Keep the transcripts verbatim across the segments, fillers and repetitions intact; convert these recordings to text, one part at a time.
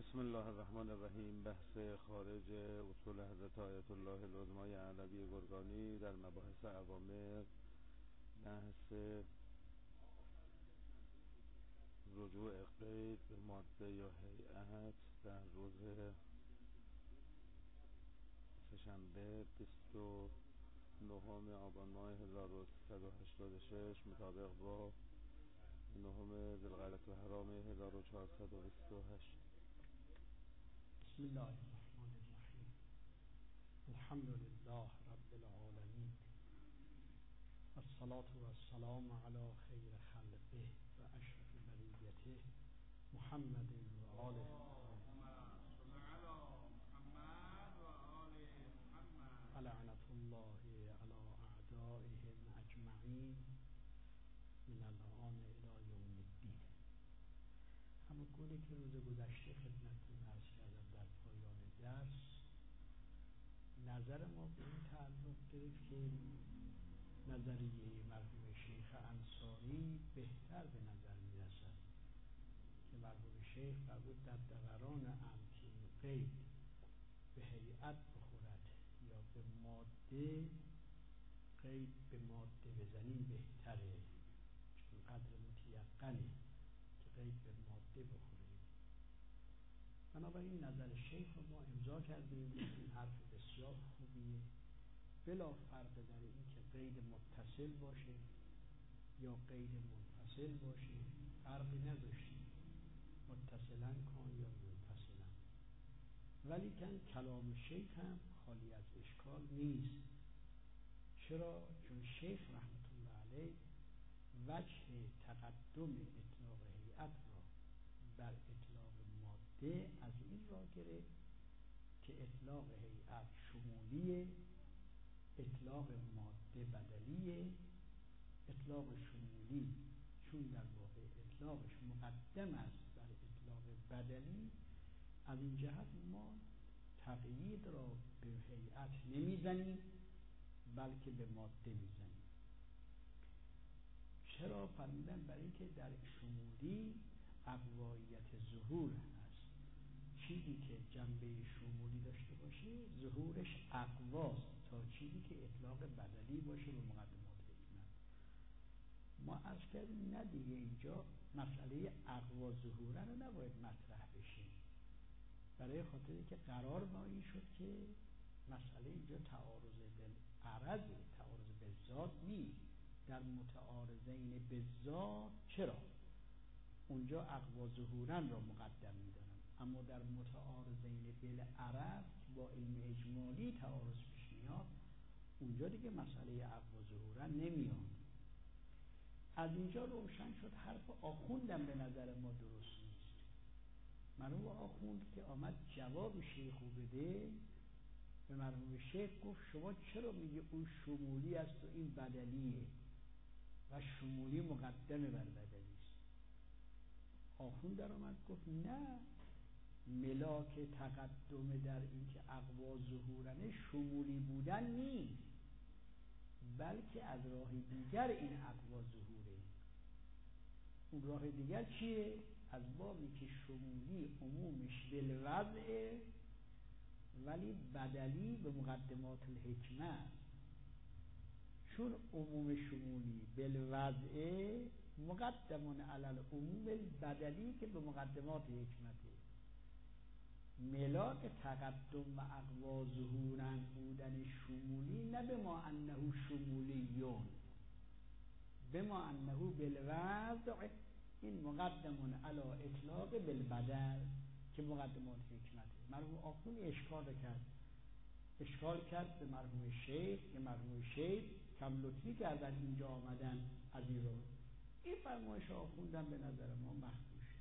بسم الله الرحمن الرحیم. بحث خارج اصول حضرت آیت الله العظمای علوی گرگانی در مباحث اوامر، بحث رجوع قید به ماده یا هیئت در روز سه‌شنبه بیست و نهم آبان ماه هزار و سیصد و هشتاد و شش مطابق با نهم ذوالقعدة الحرام هزار و چهارصد و بیست و هشت. بسم الله الرحمن الرحیم. الحمد لله رب العالمین، الصلاة والسلام علی خیر خلقه و اشرف بریته محمد و آله لعنة الله علی اعدائهم اجمعین من الآن الی یوم الدین. همون گونه که روز گذشته خدمتتون عرض کردم در پایان درس، نظر ما به این تعلق گرفت که نظریه مرحوم شیخ انصاری بهتر به نظر می رسد که مرحوم شیخ فرمود در دوران امکین قید به هیئت بخورد یا به ماده قید به ماده بزنیم بهتره، چون قدر متیقنه که قید به ماده بخوریم. بنابراین نظر شیخ رو ما امضا کردیم. این حرف بسیار خوبیه، بلا فرق در این که قید متصل باشه یا قید منفصل باشه، فرقی نداشتیم، متصلا کن یا منفصلا. ولی کن کلام شیخ هم خالی از اشکال نیست. چرا؟ چون شیخ رحمت الله علیه وجه تقدم اطلاق هیئت را بر اطلاق ماده از این را گرفت که اطلاق هیئت شمولیه، اطلاق ماده بدلیه. اطلاق شمولی چون در واقع اطلاقش مقدم است بر اطلاق بدلی، از این جهت ما تقیید را به هیئت نمیزنیم بلکه به ماده میزنیم. چرا؟ فرمودن برای اینکه در شمولی اقوایت ظهور هست. چیزی که جنبه شمولی داشته باشه ظهورش اقواست تا چیزی که اطلاق بدلی باشه به مقدمات حکمت. ما عرض کردیم نه دیگه، اینجا مسئله اقوا ظهورن رو نباید مطرح بشه، برای خاطری که قرار با این شد که مسئله اینجا تعارض بالعرض، تعارض بالذات نیست. در متعارضین بالذات چرا؟ اونجا اقوا ظهورن را مقدم می‌دارن، اما در متعارضین بالعرض با علم اجمالی تعارض پیش میاد، اونجا دیگه مسئله اقوا ظهورن نمیاد. از اینجا روشن شد حرف آخوندم به نظر ما درست نیست. مرحوم آخوند که آمد جواب شیخو بده، به مرحوم شیخ گفت شما چرا میگه اون شمولی است و این بدلیه و شمولی مقدمه بر بدلی است؟ آخوند در آمد گفت نه، ملاک تقدم در این که اقوا ظهورنه شمولی بودن نیست، بلکه از راه دیگر این اقوا ظهوره. اون راه دیگر چیه؟ از بابی که شمولی عمومش بالوضعه ولی بدلی به مقدمات الحکمه. چون عموم شمولی بالوضعه مقدمون علی العموم البدلی که به مقدمات حکمته. ملاک تقدم و اقوا ظهورن بودن شمولی نه به ما انه شمولیون، به ما انه بالوضع این مقدمون علی اطلاق بالبدل که مقدمات حکمته. مرحوم آخوند اشکال کرد اشکال کرد به مرحوم شیخ که مرحوم شیخ کم لطفی کردن اینجا آمدن از این رو. این فرمایش آخوندن به نظر ما مخدوشه.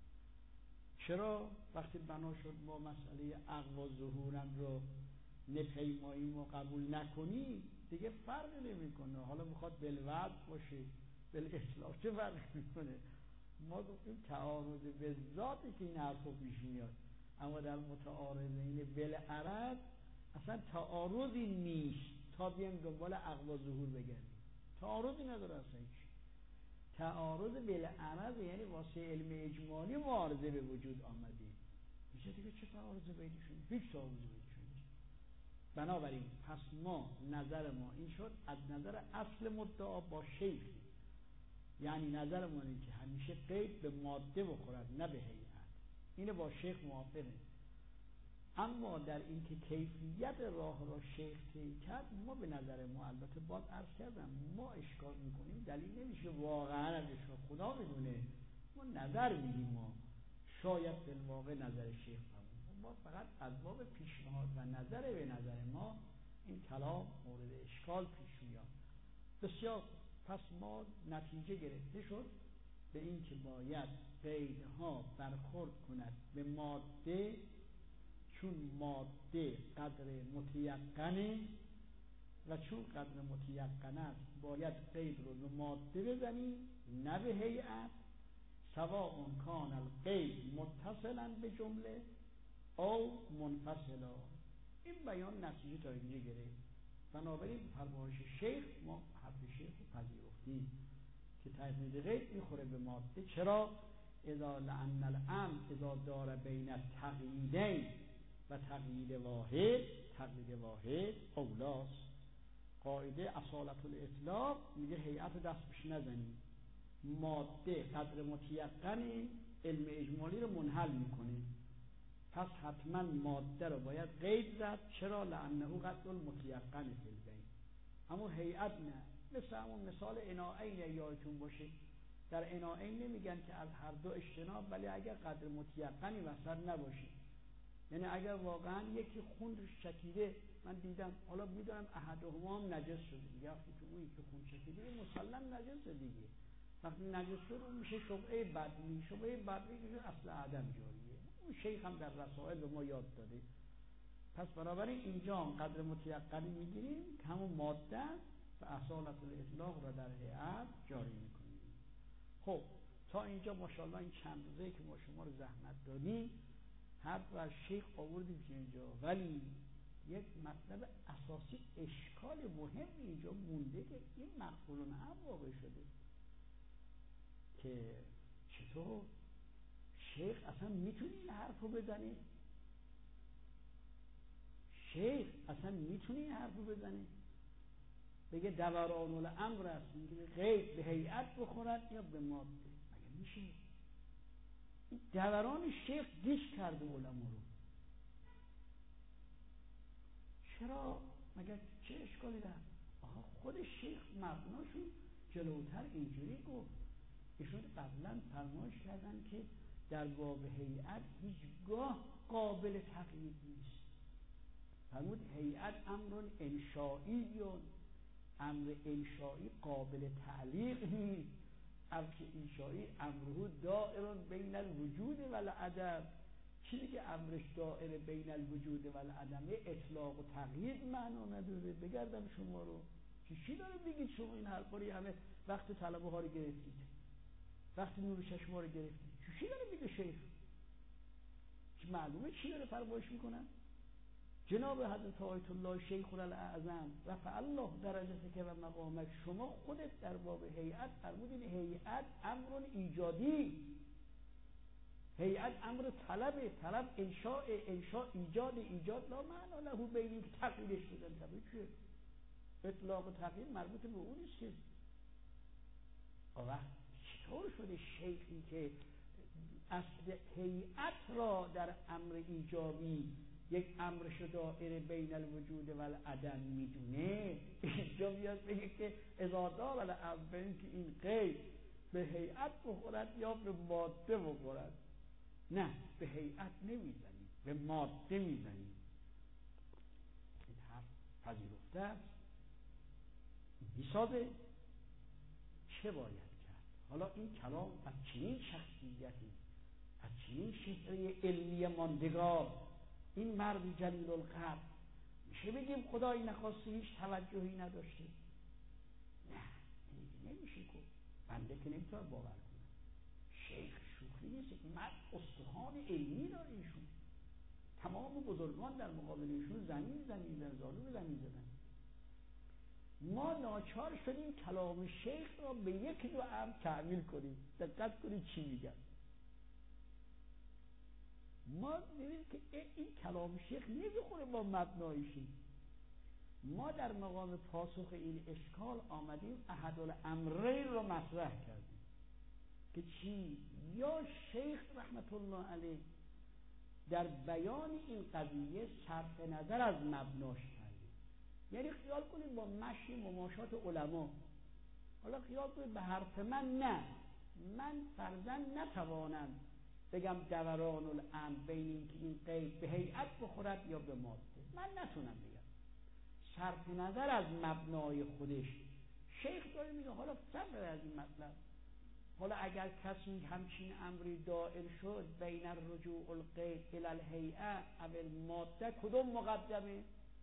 چرا؟ وقتی بنا شد ما مسئله اقوا ظهورن رو نپیماییم و قبول نکنی دیگه فرق نمی کنه. حالا میخواد بالوضع باشه بالاطلاق چه فرق میکنه؟ ما گفتیم تعارض به ذاتی که این حرف پیش میاد، اما در متعارضین بالعرض اصلا تعارضی نیست تا بیایم دنبال اقوا ظهور بگردیم. تعارضی نداره اصلا هیچ. تعارض بالعرض یعنی واسه علم اجمالی معارضه به وجود آمده، هیچ که دیگه چه تعارض بینشون؟ هیچ تعارض بینشون نیست. بنابراین پس ما نظر ما این شد از نظر اصل مدعا با شیخ، یعنی نظر ما اینه که همیشه قید به ماده بخورد نه به هیئت. اینه با شیخ موافقه. اما در این که کیفیت راه را شیخ طی کرد، ما به نظر ما البته باز عرض کردم ما اشکال میکنیم، دلیل نمیشه واقعا از اشکال خدا میدونه، ما نظر میدیم، ما شاید به واقع نظر شیخ همون، ما فقط از باب پیشنهاد و نظر به نظر ما این کلام مورد اشکال پیش میاد. بسیار پس ما نتیجه گرفته شد به این که باید قیدها برخورد کند به ماده، چون ماده قدر متیقنه و چون قدر متیقن است باید قید رو به ماده بزنیم نه به هیئت، سواء کان القید متصلا به جمله او منفصلا. این بیان نتیجه تا اینجا گرفت. بنابراین فرمایش شیخ ما حرف شیخ رو پذیرفتیم که تجدید قید میخوره به ماده. چرا؟ اذا لأن الامر اذا دار بین التقییدین و تقیید واحد، تقیید واحد اولاست. قاعده اصالت الاطلاق میگه هیئت دستش نزنید، ماده قدر متیقن علم اجمالی رو منحل میکنه، پس حتما ماده رو باید قید زد. چرا؟ لانه قدر متیقن فی البین. اما هیئت نه. مثل همون مثال عناعین یادتون باشه، در عناعین نمیگن که از هر دو اجتناب، ولی اگر قدر متیقنی وسط نباشه، یعنی اگر واقعا یکی خون چکیده، من دیدم، حالا میدونم احدهما هم نجس شده دیگه، وقتی که اون که خون چکیده مسلم نجسه دیگه، وقتی نجس شد اون میشه شبهه بدنی، شبهه بدنی که اصل عدم جاریه. اون شیخ هم در رسائل به ما یاد داده. پس بنابراین اینجا هم قدر متیقنی میگیریم که همون ماده و اصالت الاطلاق را در هیئت جاری میکنیم. خب تا اینجا ماشاءالله این چند روزه که ما شما رو زحمت دادیم حرف و شیخ آوردیم که اینجا، ولی یک مطلب اساسی اشکال مهم اینجا مونده که این مقبولون هم واقع شده که چطور شیخ اصلا میتونه این حرف رو بزنه؟ شیخ اصلا میتونه این حرف رو بزنه بگه دوران الامر است، میگه غیر به هیئت بخورد یا به ماده؟ مگه میشه؟ این دوران شیخ دیش کرده علما رو. چرا؟ مگه چه اشکالی داره؟ آها خود شیخ مبناشون جلوتر اینجوری گفت. ایشون قبلا فرمایش کردن که در باب هیئت هیچگاه قابل تقیید نیست. فرمود هیئت امر انشائی، امر انشائی قابل تعلیق نیست. امر انشائی امره دائر بین الوجود و العدم. چیزی که امرش دائر بین الوجود و العدم اطلاق و تقیید معنا نداره. بگردم شما رو چی داره بگید شما این حرفا رو همه وقت طلبه ها رو گرفتید، وقت نور چشم ها رو گرفتید، چی داره میگه شیخ؟ که معلومه چی داره فرمایش میکنن؟ جناب حضرت آیت الله شیخ الاعظم رفع الله درجتک و مقامک، شما خودت در باب هیئت فرمودین هیئت امر ایجادی، هیئت امر طلبه، طلب انشاء، انشاء ایجاد، ایجاد لا معنا له بین که تقییدش بزن. تقیید چیه؟ اطلاق و تقیید مربوط به اون نیست که. آقا چطور شده شیخی که اصل هیئت را در امر ایجابی یک امرش دائره بین الوجود و العدم میدونه، اینجا میاد بگه که اذا دار الامر بین که این قید به هیئت بخورد یا به ماده بخورد؟ نه، به هیئت نمیزنیم، به ماده میزنیم. این حرف پذیرفته است، میسازه. چه باید کرد؟ حالا این کلام از چنین شخصیتی، از چنین شهره علمی ماندگار، این مرد جلیل القدر، میشه بگیم خدایی نخواسته هیچ توجهی نداشته؟ نه، نمیشه گفت. بنده که نمیتونم باور کنم. شیخ شوخی نیست، این مرد استخوان علمی داره. ایشون تمام بزرگان در مقابل ایشون زمین زمین زالو زمین زدن. ما ناچار شدیم کلام شیخ را به یک دو امر تعمیل کنیم. دقت کنید چی میگن. ما ببینید که این کلام شیخ نمیخوره با مبنای شیخ. ما در مقام پاسخ این اشکال آمدیم احدالامرین رو مطرح کردیم که چی؟ یا شیخ رحمت الله علیه در بیان این قضیه صرف نظر از مبناش کردیم. یعنی خیال کنید با مشی مماشات علما، حالا خیال کنید به حرف من نه، من فرضاً نتوانم بگم دوران الامر بین این که این قید به هیئت بخورد یا به ماده، من نتونم بگم صرف نظر از مبنای خودش. شیخ داره میگه حالا صبر از این مطلب، حالا اگر کسی همچین امری دائر شد بین الرجوع القید الی الهیئه او الماده، کدوم مقدمه؟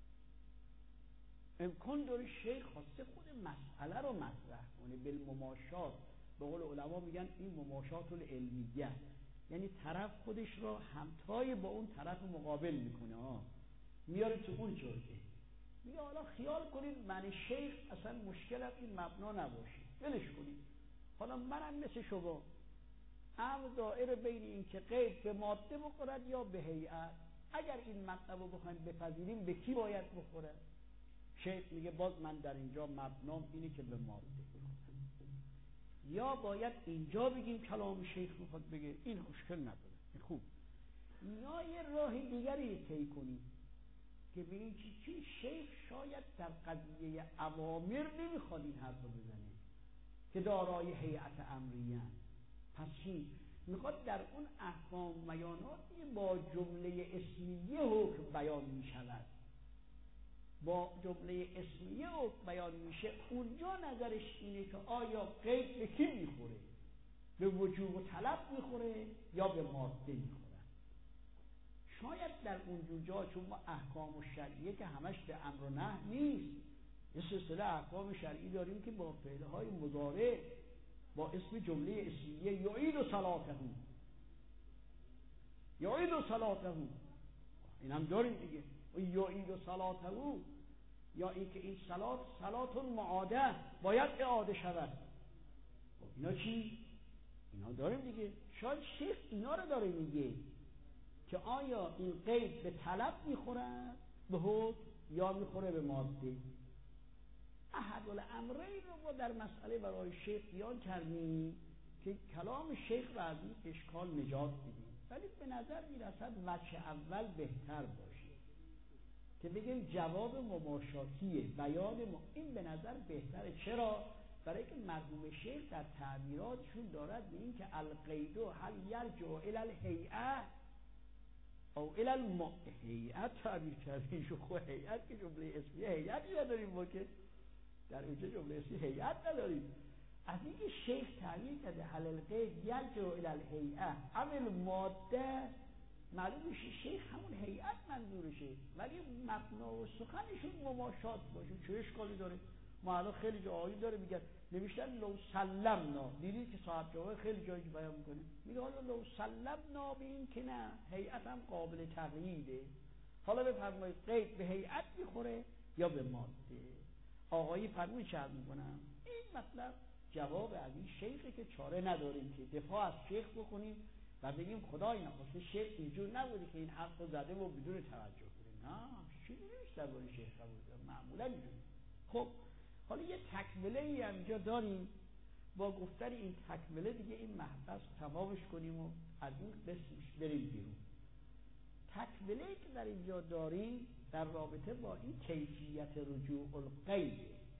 امکان داره شیخ خواسته خود مسئله رو مطرح کنه بالمماشات. به قول علما میگن این مماشات العلمیه، یعنی طرف خودش را همتای با اون طرف مقابل میکنه، ها میاره تو اون جرگه. میگه حالا خیال کنید من شیخ اصلا مشکلم این مبنا نباشه، ولش کنید، حالا منم مثل شما امر دائره بین این که قید به ماده بخورد یا به هیئت. اگر این مطلب رو بخوایم بپذیریم به کی باید بخوره؟ شیخ میگه باز من در اینجا مبنام اینه که به ماده بخورد. یا باید اینجا بگیم کلام شیخ میخواد بگه این مشکل نداره، خوب. یا یه راه دیگری طی کنیم که ببینیم چی چی شیخ شاید در قضیه اوامر نمیخواد این حرف رو بزنه که دارای هیئت امریه، پس چی میخواد در اون احکام بیاناتی با جمله اسمیه حکم بیان میشود، با جمله اسمیه حکم بیان میشه. اونجا نظرش اینه که آیا قید به کی میخوره؟ به وجوب و طلب میخوره یا به ماده میخوره؟ شاید در اونجور جا، چون ما احکام شرعیه که همش به امر و نهی نیست، یه سلسله احکام شرعی داریم که با فعلهای مضارع با اسم جمله اسمیه یعید و صلاته یعید و صلاته این هم داریم دیگه، یعید و صلاته، یا این که این صلات صلات معاده باید اعاده شود. اینا چی؟ اینا داریم دیگه. شاید شیخ اینا رو داره میگه که آیا این قید به طلب میخورد به حکم یا میخوره به ماده. احدالامرین رو ما در مسئله برای شیخ بیان کردیم که کلام شیخ رو از این اشکال نجات بدیم، ولی به نظر میرسد وجه اول بهتر باشه که بگیم جواب مماشاتیه، بیان م... این به نظر بهتره. چرا؟ برای که مرحوم شیخ در تعبیراتشون دارد به این که القید هل یرجع الی الهیئه او الی الم هیئت تعبیر کردیم. شو خو هیئت که جمله اسمیه هیئتی نداریم، ما که در اینجا جمله اسمیه هیئت نداریم. از اینکه شیخ تعبیر کرده هل القید یرجع الی الهیئه او الماده، معلوم میشه شیخ همون هیئت منظورشه، ولی مبنا و سخنشون مماشات باشه. چه اشکالی داره؟ ما الان خیلی جاهایی داره میگن نوشتن لو سلمنا، دیدید که صاحب جواب خیلی جایی بیان میکنه، میگه حالا لو سلمنا به این که نه، هیئت هم قابل تغییره، حالا بفرمایید قید به هیئت میخوره یا به ماده. آقایی فرمون چه میکنم؟ این مطلب جواب از این شیخه که چاره نداریم که دفاع از شیخ بکنیم و بگیم خدای نخواسته شیخ اینجور نبوده که این حرف رو زده و بدون توجه کنیم. نه، چیزی نیست درباره شیخ قبول، معمولا اینجوری. خب حالا یه تکمله ای اینجا داریم، با گفتن این تکمله دیگه این مبحث تمامش کنیم و از این قسمش بریم بیرون. تکمله ای که در اینجا داریم در رابطه با این کیفیت رجوع القید،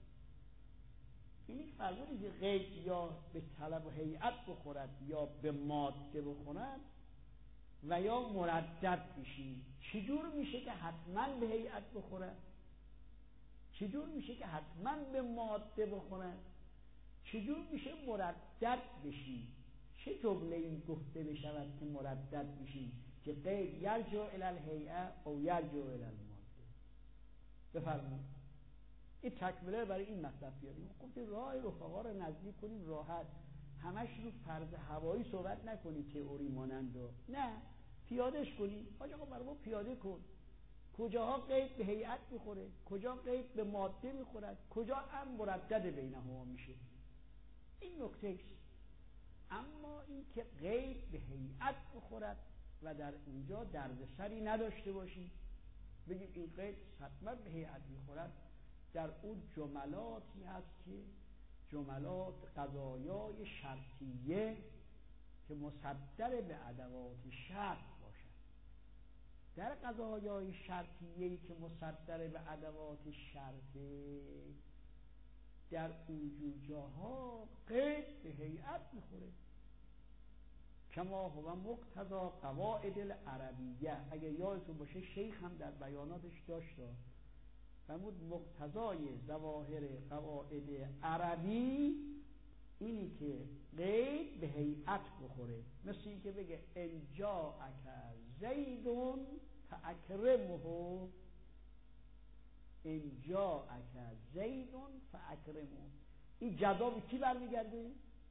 این فرمودی که قید یا به طلب و هیئت بخورد یا به ماده بخورد و یا مردد بشی. چجور میشه که حتما به هیئت بخورد؟ چجور میشه که حتما به ماده بخورد؟ چجور میشه مردد بشی؟ چه جمله این گفته بشود که مردد بشی که قید یرجع الی الهیئه او یرجع الی الماده؟ بفرمایید این تکمله برای این مطلب بیاریم. گفتیم راه رفقا رو نزدیک کنیم راحت، همش رو فرض هوایی صحبت نکنید تئوری مانند، نه پیادهش کنیم. حاج آقا برای ما پیاده کن کجاها قید به هیئت میخوره، کجا قید به ماده میخورد، کجا هم مردد بینهما میشه. این نکته است. اما این که قید به هیئت بخورد و در اینجا دردسری نداشته باشید، بگیم این قید حتما به هیئت میخورد. در اون جملاتی هست که جملات قضایای شرطیه که مصدر به ادوات شرط باشد. در قضایای شرطیه‌ای که مصدر به ادوات شرطه، در اونجور جاها قید به هیئت میخوره. کما هو مقتضا قواعد العربیه. اگه یادتون باشه شیخ هم در بیاناتش داشت فرمود مقتضای ظواهر قواعد عربی اینی که قید به هیئت بخوره. مثل این که بگه ان جاءک زیدون فاکرمه، ان جاءک زیدون فاکرمه. این جزا به کی برمیگرده؟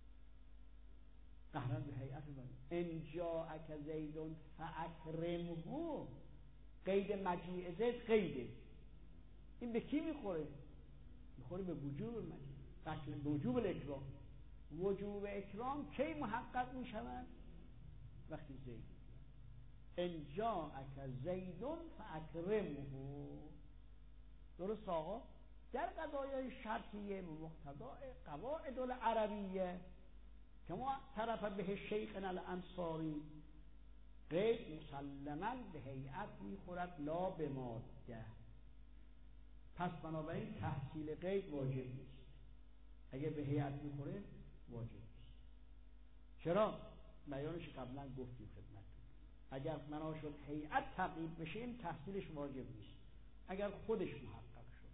قهرن به هیئت برمیگرده. ان جاءک زیدون فاکرمه، قید مجیء زید قیده. این به کی میخوره؟ میخوره به وجوب مجیء، به وجوب الاکرام. وجوب اکرام کی محقق میشود؟ وقتی زید ان جاءک زیدون فاکرمه. درست آقا؟ در قضایای شرطیه مقتضا قواعد العربیه که ما طرف به شیخنا الانصاری، قید مسلما به هیئت میخورد لا به ماده. پس بنابراین تحصیل قید واجب نیست. اگر به هیئت میخوره واجب نیست. چرا؟ بیانش قبلا گفتیم خدمتتون. اگر بنا شد هیئت تقیید بشه این تحصیلش واجب نیست، اگر خودش محقق شد.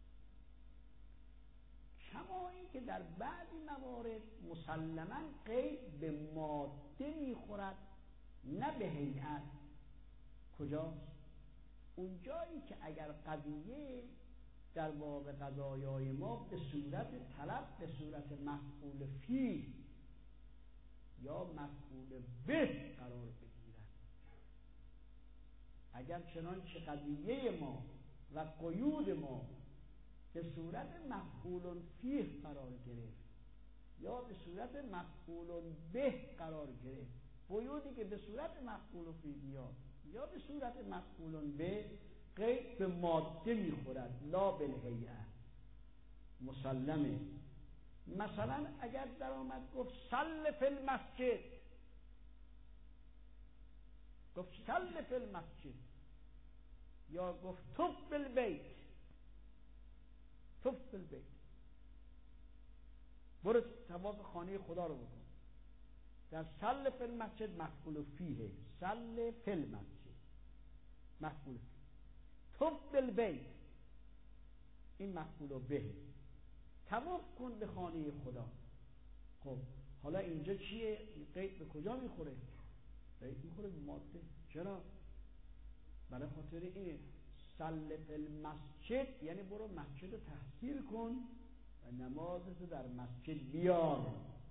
کما این که در بعضی موارد مسلما قید به ماده میخورد نه به هیئت. کجاست؟ اونجایی که اگر قضیه در باب قضایای ما به صورت طلب، به صورت مفعول فیه یا مفعول به قرار بگیرد. اگر چنانچه قضیه ما و قیود ما به صورت مفعول فیه قرار گرفت یا به صورت مفعول به قرار گرفت، قیودی که به صورت مفعول فیه بیاد یا به صورت مفعول به، قید به ماده میخورد لا بالهیئه. مسلمه. مثلا اگر در آمد گفت صل فی المسجد، گفت صل فی المسجد، یا گفت طف بالبیت، طف بالبیت، برو طواف خانه خدا رو بکن. در صل فی المسجد مفعول فیه، صل فی المسجد مفعول فیه، طف بالبیت این مفعول به، طواف کن به خانه خدا. خب حالا اینجا چیه؟ قید به کجا میخوره؟ قید میخوره به ماده. چرا؟ برای خاطر اینه صل فی المسجد یعنی برو مسجد رو تحصیل کن و نمازت در مسجد بیار.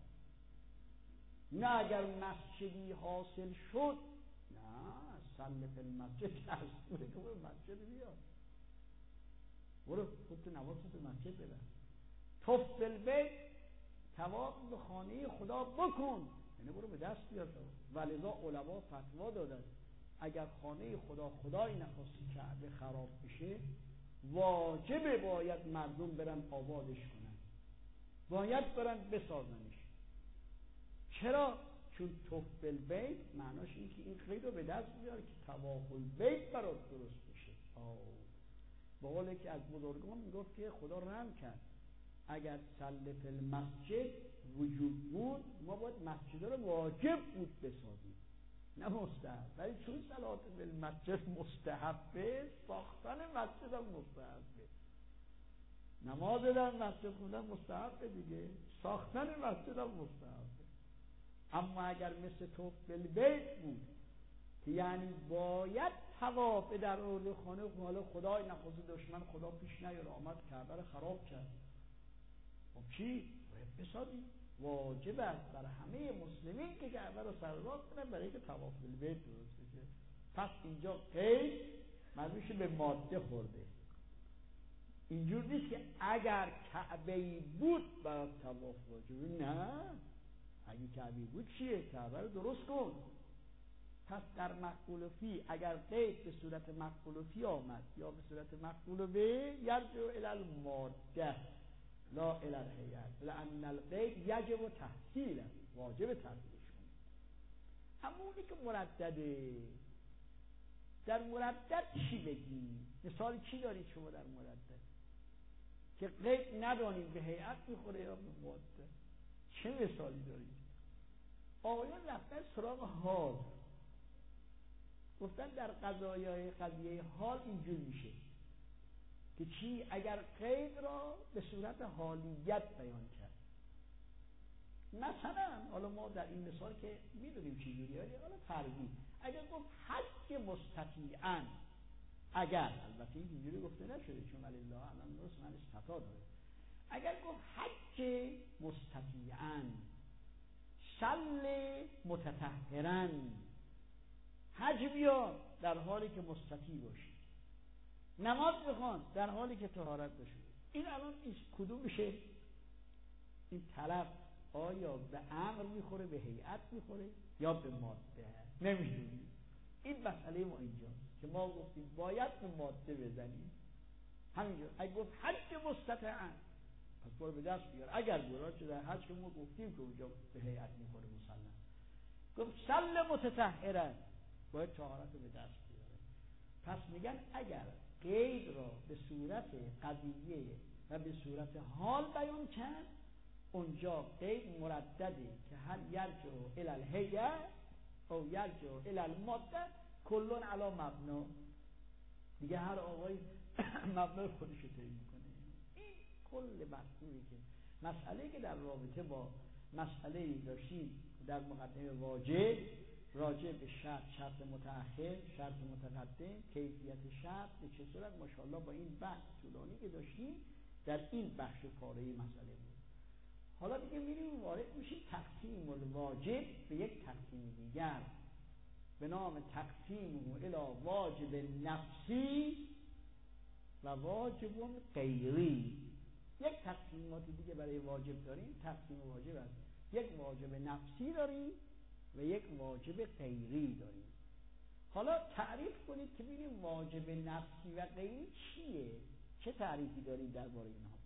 نه اگر مسجدی حاصل شد، نه صل فی المسجد تحصیل کن برو مسجد بیار، برو خودت نمازت در مسجد ببر. طف بالبیت طواف به خانه خدا بکن، یعنی برو به دست بیار. ولذا علما فتوا دادن اگر خانه خدا خدای نخواستی کعبه خراب بشه، واجبه باید مردم برن آبادش کنن، باید برن بسازنش. چرا؟ چون طف بالبیت معناش این که این قید رو به دست بیار که طواف البیت برات درست بشه. آه با قولی که از بزرگان میگفت که خدا رحم کرد، اگر صل فی المسجد وجوب بود ما باید مسجد رو واجب بود بسازیم نه مستحب. ولی چون صلات فی المسجد مستحبه، ساختن مسجد هم مستحبه. نماز در مسجد خوندن مستحبه دیگه، ساختن مسجد هم مستحبه. اما اگر مثل طواف بالبیت بود که یعنی باید طواف در اول خانه، حالا خدای نخواسته دشمن خدا پیش نیاره آمد کعبه رو خراب کرد، خب چی؟ باید بسازیم. واجب است بر همه مسلمین که کعبه رو سرراه کنن برای که طواف بالبیت درست بشه. پس اینجا قید مربوط به ماده خورده. اینجور نیست که اگر کعبه‌ای بود برای طواف واجبه. نه، اگه کعبه‌ای بود چیه؟ کعبه رو درست کن. پس در مفعول فی اگر قید به صورت مفعول فی آمد یا به صورت مفعول به، یرجع الی الماده لا الی الهیئه، لان القید یجب تحصیل، واجب تحصیلشون. اما اونی که مردده، در مردد چی بگی؟ مثال چی دارید شما در مردد که قید ندانید به هیئت میخوره یا به ماده؟ چه مثالی دارید؟ آقایان رفتن سراغ حال، گفتن در قضایای قضیه حال اینجور میشه که چی؟ اگر قید را به صورت حالیت بیان کرد، مثلا حالا ما در این مثال که میدونیم چی جوری، حالا فرضی اگر گفت حج مستطیعاً، اگر، البته اینجوری گفته نشده چون ولی الله اعلم درست من استطاع داره، اگر گفت حج مستطیعاً، صل متطهراً، حج بیا در حالی که مستطیع باشی، نماز بخوان در حالی که طهارت داشته. این الان این کدوم میشه؟ این طلب آیا به امر میخوره، به هیئت میخوره یا به ماده؟ نمیدونیم. این مسئله ما اینجاست که ما گفتیم باید به ماده بزنیم. همینجا اگه گفت حج مستطیعاً، پس برو به دست بیار. اگر برای چه در حج که ما گفتیم که اونجا به هیئت میخوره مسلم، گفت صل متطهراً، باید طهارت رو به دست بیاره. پس میگن اگر قید را به صورت قضیه و به صورت حال بیان کرد، اونجا قید مردده که هر یرجع الی الهیئه او یرجع الی الماده کلون علی مبنا، دیگه هر آقای مبنا خودش رو طی میکنه. این کل مفهومی که مسئله که در رابطه با مسئله داشتیم در مقدمه واجب، راجع به شرط، شرط متأخر، شرط متقدم، کیفیت شرط به چه صورت، ماشاءالله با این بحث طولانی که داشتیم در این بخش پاره مسئله بود. حالا دیگه میریم وارد میشیم تقسیم الواجب به یک تقسیم دیگر به نام تقسیم الی واجب نفسی و واجب غیری. یک تقسیمات دیگه برای واجب داریم، تقسیم واجب است. یک واجب نفسی داریم و یک واجب غیری داریم. حالا تعریف کنید که ببینیم واجب نفسی و غیری چیه؟ چه تعریفی دارید درباره اینها؟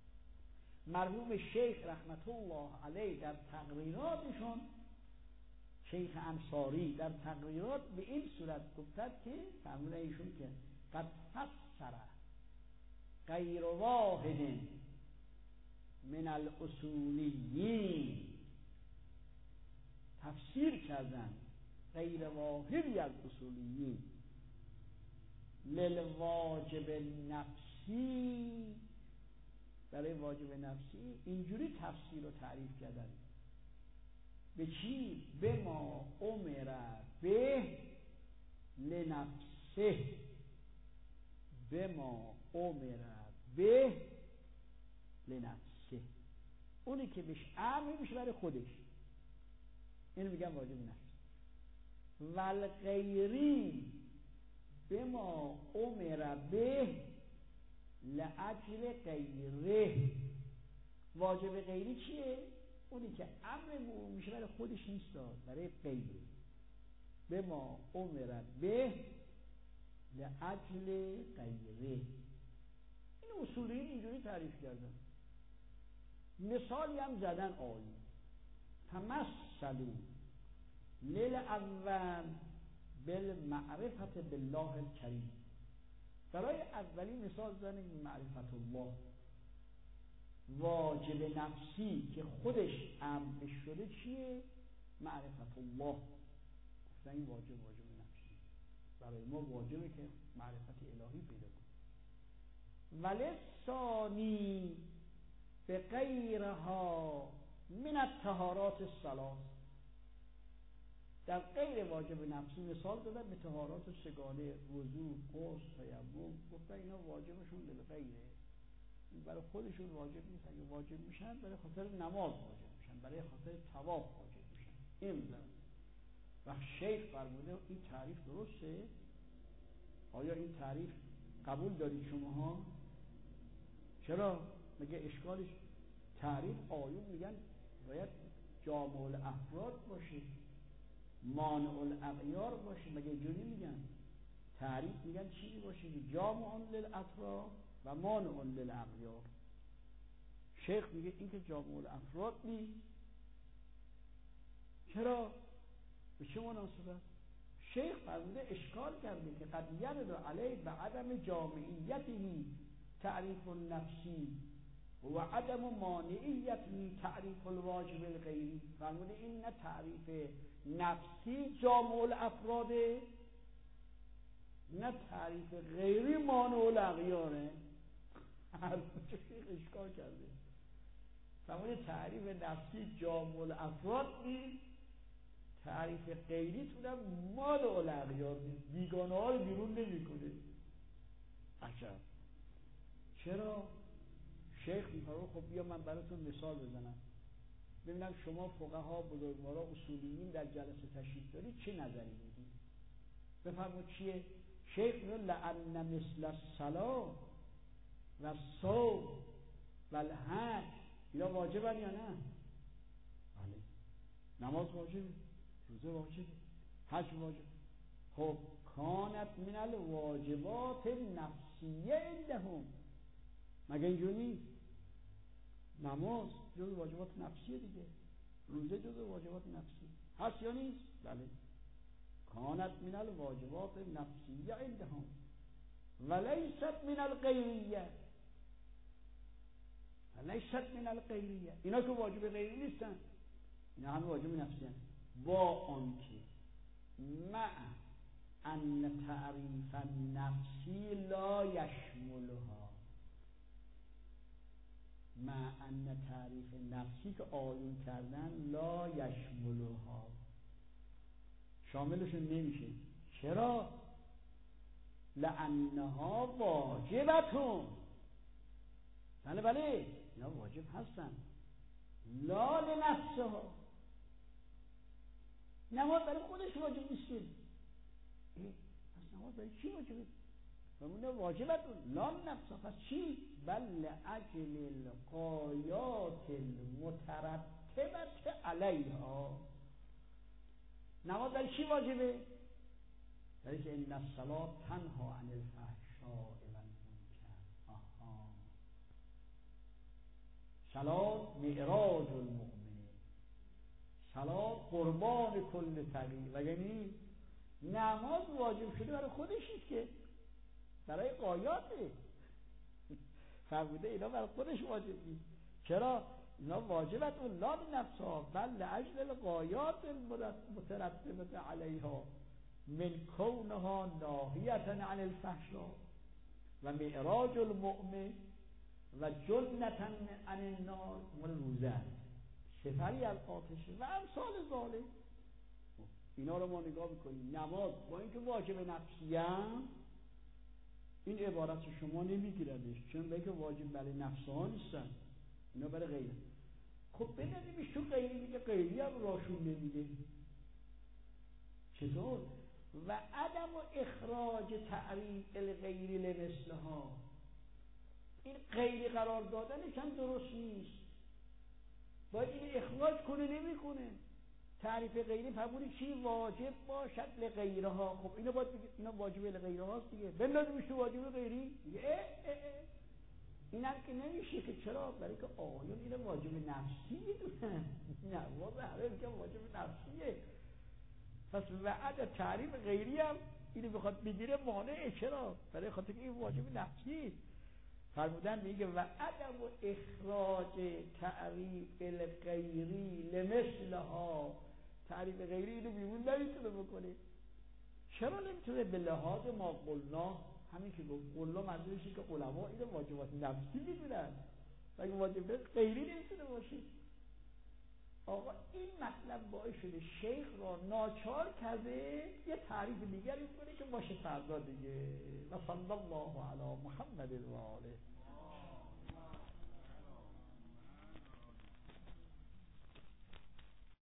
مرحوم شیخ رحمت الله علیه در تقریراتشون، شیخ انصاری در تقریرات به این صورت گفتند که فرمود ایشون که قد فسر غیر واحد من الاصولیین، تفسیر کردن غیر واحدی از اصولیین للواجب نفسی، برای واجب نفسی اینجوری تفسیر و تعریف کردن. به چی؟ به ما امر به لنفسه، به ما امر به لنفسه، اونی که بهش امر میشه برای خودش، اینو میگم واجب نفس. والغیری به ما امر به لأجل غیره، واجب غیری چیه؟ اونی که امر میشه برای خودش نیست، برای غیره. به ما امر به لأجل غیره. این اصولیین اینجوری تعریف کردن. مثالی هم زدن آیه تمثلوا للاول بالمعرفت بالله الکریم. برای اولی مثال زدن معرفت الله، واجب نفسی که خودش امر شده چیه؟ معرفت الله. گفتن این واجب واجب نفسی، برای ما واجبه که معرفت الهی پیدا کنیم. ولثانی به غیرها من الطهارات الثلاث، در غیر واجب نفسی مثال دادن به طهارات سگانه، وضو، غسل، تیمم. گفتن اینا واجبشون للغیره، برای خودشون واجب نیستن، اگه واجب میشن برای خاطر نماز واجب میشن، برای خاطر طواف واجب میشن. این بزن و شیخ فرموده این تعریف درسته؟ آیا این تعریف قبول دارید شماها؟ چرا؟ مگه اشکالش تعریف آیون میگن باید جامع الافراد باشه، مانع الاغیار باشه. مگه اینجوری میگن؟ تعریف میگن چیزی باشه که جامع للاطراف و مانع للاغیار. شیخ میگه این که جامع الافراد نیست. چرا؟ به چه مناسبت؟ شیخ فرموده اشکال کرده که قد یرد علیه به عدم جامعیتی تعریف النفسی و عدم مانعیتی تعریف الواجب الغیری. فرموده این نه تعریف نفسی جامع الافراده، نه تعریف غیری مانع الاغیاره. هر دو شیخ اشکال کرده. فرموده تعریف نفسی جامع الافراد نیست، تعریف غیری تونم مانع الاغیار نیست، بیگانه ها رو بیرون نمی کنه. عجب. چرا؟ شیخ میفرماید خب بیا من براتون مثال بزنم ببینم شما فقها بزرگوارا اصولیین در جلسه تشریف دارید چه نظری میدید. بفرمایید چیه؟ شیخ میگه لأن مثل الصلاة و الصوم و الحج اینا واجبن یا نه؟ بله. نماز واجبه، روزه واجبه، حج واجبه. خب کانت من الواجبات النفسیه عندهم. مگه اینجور نیست؟ نماز جز واجبات نفسیه دیگه، روزه جز واجبات نفسی هست یا نیست؟ بله. کانت من الواجبات النفسیه عندهم ولیست من الغیریه. ولیست من الغیریه. اینا که واجب غیری نیستن، اینا همه واجب نفسی هستن. با آنکه مع ان تعریف النفسی لا یشملها، مع ان تعریف نفسی که آیون کردن لا یشملها شاملشون نمیشه. چرا؟ لانها واجبتون. بله بله اینا واجب هستن. لا لنفسها. نماز برای خودش واجب نیست. پس نماز برای چی واجبه؟ همونه واجبتون لا لنفسها. پس چی؟ بل لاجل الغایات المترتبه علیها. نماز برای چی واجبه؟ برای که ان الصلاة تنها عن الفحشاء والمنکر. آها. صلاة معراج المؤمن، صلاة قربان کل تقی. وگرنه نماز واجب شده برای خودش نیست که، برای غایاته. فرموده اینا برای خودش واجب نیست. چرا؟ اینا واجبت لا لنفسها بل لاجل الغایات المترتبه علیها من کونها ناهیة عن الفحشاء و معراج المؤمن و جنة عن النار. مال روزه سفری از آتشه و امثال ذالک. اینا رو ما نگاه بکنیم. نماز با اینکه واجب نفسی هم این عبارت شما نمیگیردش، چون بگه واجب برای نفس ها نیستن، اینا برای غیره. خب بندازیمش تو غیری میگه، غیری هم راشون نمیده. چطور؟ و عدم و اخراج تعریف الغیری لمثلها. این غیری قرار دادنش هم درست نیست، باید این اخراج کنه، نمیکنه. تعریف غیری فرمودی چی؟ واجب باشد لغیرها. خب اینو باید بگید اینا واجب لغیرها است دیگه، بندازیمش تو واجب غیری. اه اه اه. اینم که نمیشه که. چرا؟ برای که آیون اینو واجب نفسی میدونن. نماز همه میگن واجب نفسیه. پس وعد تعریف غیری هم اینو بخواد بگیره مانعه. چرا؟ برای خاطر که این واجب نفسی. فرمودن میگه و عدم و اخراج تعریف الغیری لمثلها. تعریف غیری اینو بیرون نمیتونه بکنه. چرا نمیتونه؟ به لحاظ ما قلنا، همین که گفت قلنا منظورشه که علما اینو واجبات نفسی میدونن، مگه واجبات غیری نمیتونه باشه. آقا این مطلب باعث شده شیخ را ناچار کرده یه تعریف دیگری کنه که باشه فردا دیگه. و صلی الله علی محمد و آله.